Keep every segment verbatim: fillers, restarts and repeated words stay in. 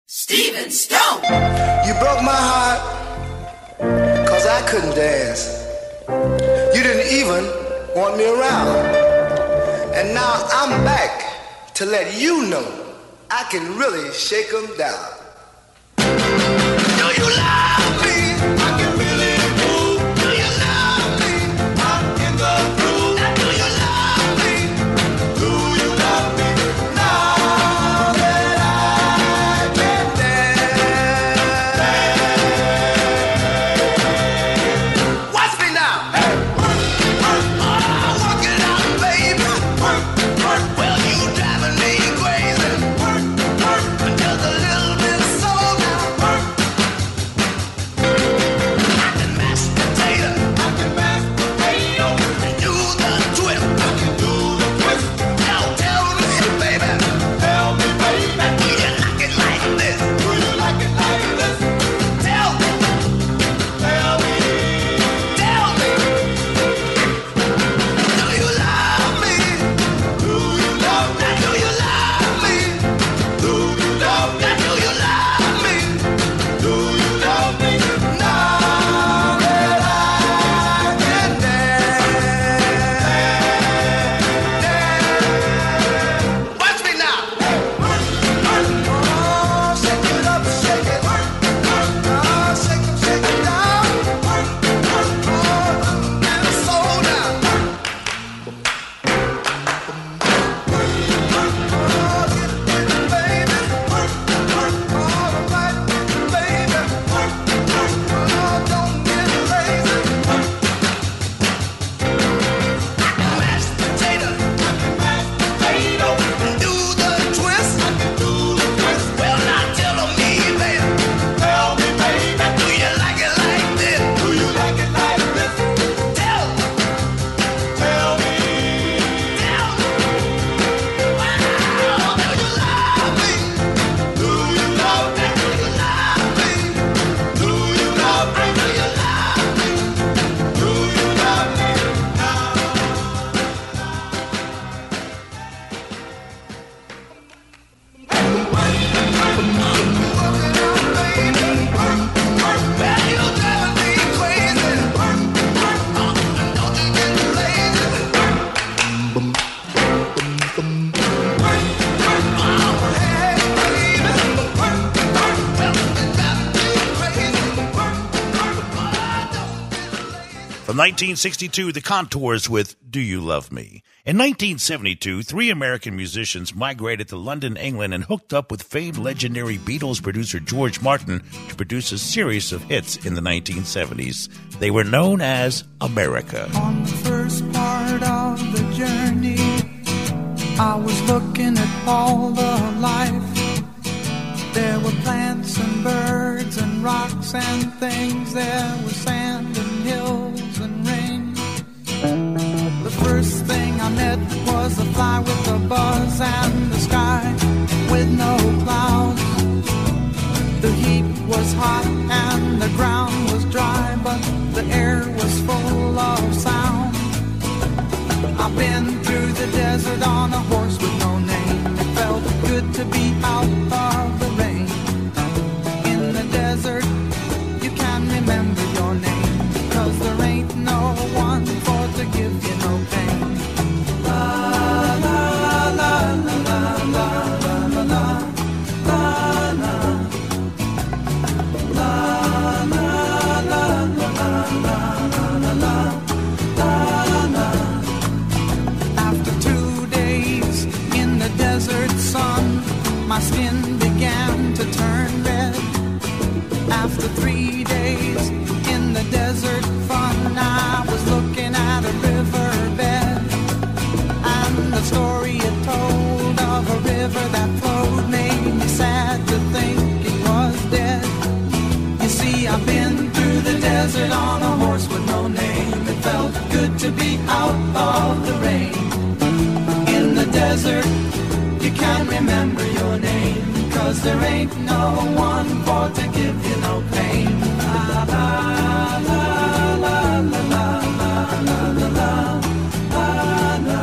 Stephen Stone. You broke my heart, cause I couldn't dance. You didn't even want me around. And now I'm back to let you know I can really shake 'em down. Do you love me? I can really move. Do you love me? I'm in the groove. Now do you love me? Do you love me? Now that I can dance. Watch me now. Hey, work, work, oh, work it out, baby. Work, work. Well, you driving me crazy. Work, work, just a little bit slow now. Work. I can mash potato. I can mash potato. And do the twist. I can do the twist. Now tell me, baby. Tell me, baby. Do you like it like this? Do you like it like this? Tell me. Tell me. Tell me. Do you love me? Do you love me? Do you love me? Do you love me? Do you love me? Do you love me? Now that I can dance. Watch me now. Work, work, oh, shake it up, shake it. Work, work, oh, shake it, shake it down. Work, work, oh, and slow down. Work, work, oh, get it, get it, baby. Work, work, all right, get it, baby. Work, work, oh, don't get lazy. Work. I can mash potato. I can mash potato. And do the twist. I can do the twist. Well, now tell me, baby. Tell me, baby. Do you like it like this? Do you like it like this? Tell me. Tell me. Tell me. Wow. Do you love me? Do you love me? Do you love me? Do you love me? Do you love me? Do you love me? From nineteen sixty-two, The Contours with Do You Love Me. In nineteen seventy-two, three American musicians migrated to London, England, and hooked up with famed legendary Beatles producer George Martin to produce a series of hits in the nineteen seventies. They were known as America. On the first part of the journey, I was looking at all the life. There were plants and birds and rocks and things. There was sand and hills and rain. The first thing I met was a fly with a buzz and the sky with no clouds. The heat was hot and the ground was dry, but the air was full of sound. I've been through the desert on a horse with no name. It felt good to be out of the rain. In the desert, you can remember your name, because there ain't no one for to give you no pain. La la la la la la la la la la la la la la la la. After two days in the desert sun, my skin began to turn red. After three days in the desert fun, I was looking at a riverbed, and the story it told of a river that flowed made me sad to think it was dead. You see, I've been through the desert on a horse with no name. It felt good to be out of the rain. In the desert, you can't remember your name, 'cause there ain't no one for to give you no pain. La la la la la la la la la la la la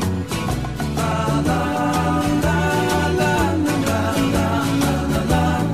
la la la la la la la.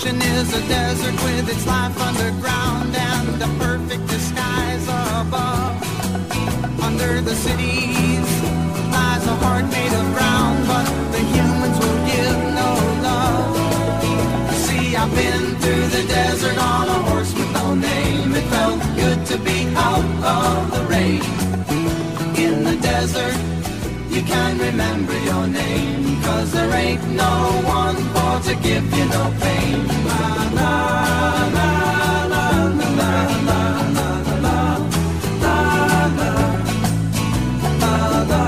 ocean is a desert with its life underground and a perfect disguise above. Under the cities lies a heart made of ground, but the humans will give no love. See, I've been through the desert on a horse with no name. It felt good to be out of the rain. In the desert, you can remember your name, 'cause there ain't no one for to give you no pain. La la la la la la la la la la la la la.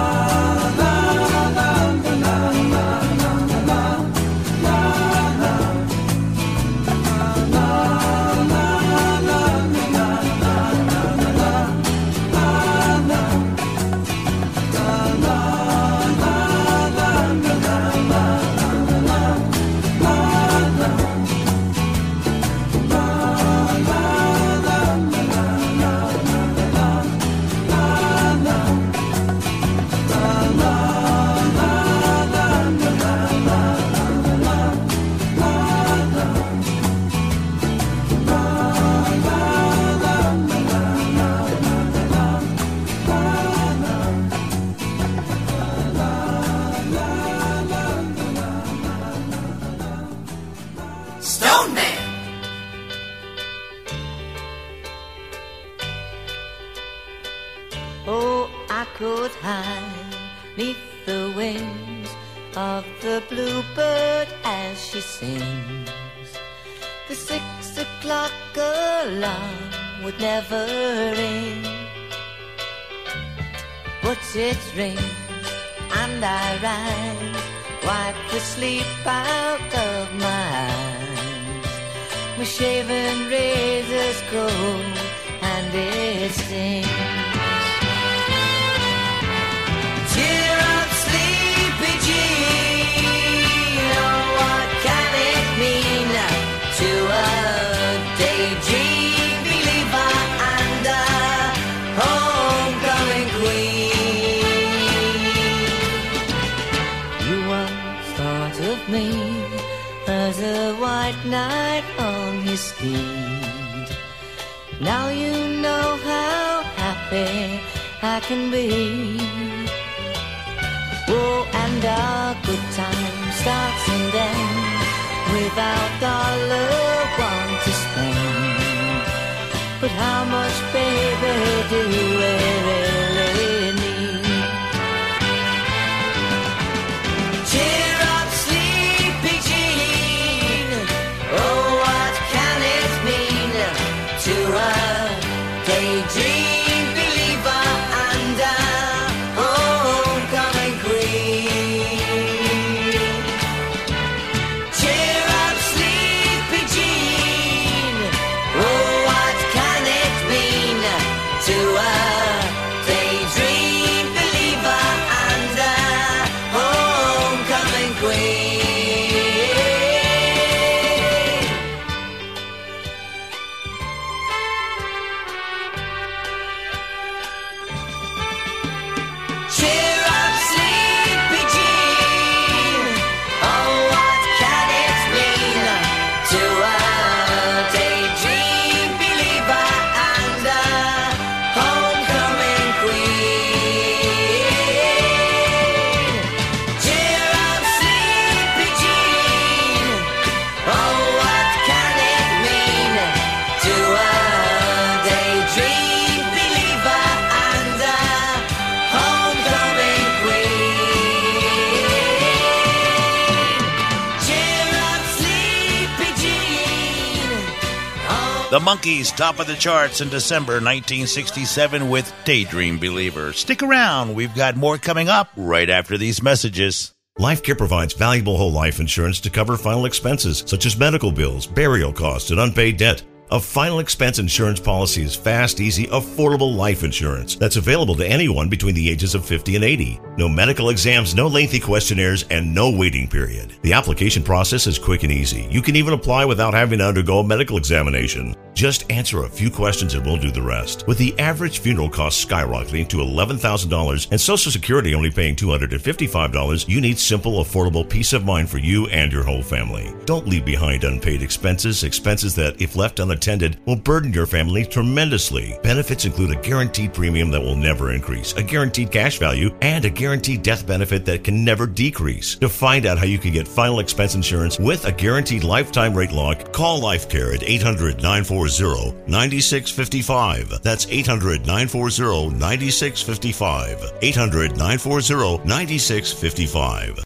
could hide neath the wings of the bluebird as she sings. The six o'clock alarm would never ring, but it rings and I rise, wipe the sleep out of my eyes. My shaven razor's cold and it stings. Cheer up, sleepy Jean, oh, what can it mean to a daydream believer and a homecoming queen? You once thought of me as a white knight on his steed. Now you know how happy I can be. Oh, and our good time starts and ends without dollar one to spend. But how much, baby, do we really need? Cheer up, sleepy Jean, oh, what can it mean to a daydream believer and a homecoming queen? Cheer up, sleepy Jean, oh, what can it mean to a daydream believer and a homecoming queen? Cheer up, sleepy Jean, oh, what can it mean to a daydream believer and a homecoming queen? Cheer up, sleepy Jean, oh, what can it mean to a daydream believer and a homecoming queen? Cheer up, sleepy Jean. Oh. The Monkees, top of the charts in December nineteen sixty-seven with Daydream Believer. Stick around. We've got more coming up right after these messages. LifeCare provides valuable whole life insurance to cover final expenses such as medical bills, burial costs, and unpaid debt. A final expense insurance policy is fast, easy, affordable life insurance that's available to anyone between the ages of fifty and eighty. No medical exams, no lengthy questionnaires, and no waiting period. The application process is quick and easy. You can even apply without having to undergo a medical examination. Just answer a few questions and we'll do the rest. With the average funeral cost skyrocketing to eleven thousand dollars and Social Security only paying two hundred fifty-five dollars, you need simple, affordable peace of mind for you and your whole family. Don't leave behind unpaid expenses, expenses that, if left unattended, will burden your family tremendously. Benefits include a guaranteed premium that will never increase, a guaranteed cash value, and a guaranteed death benefit that can never decrease. To find out how you can get final expense insurance with a guaranteed lifetime rate lock, call LifeCare at eight hundred, nine four zero, nine six five five. That's eight hundred, nine four zero, nine six five five. eight hundred, nine four zero, nine six five five.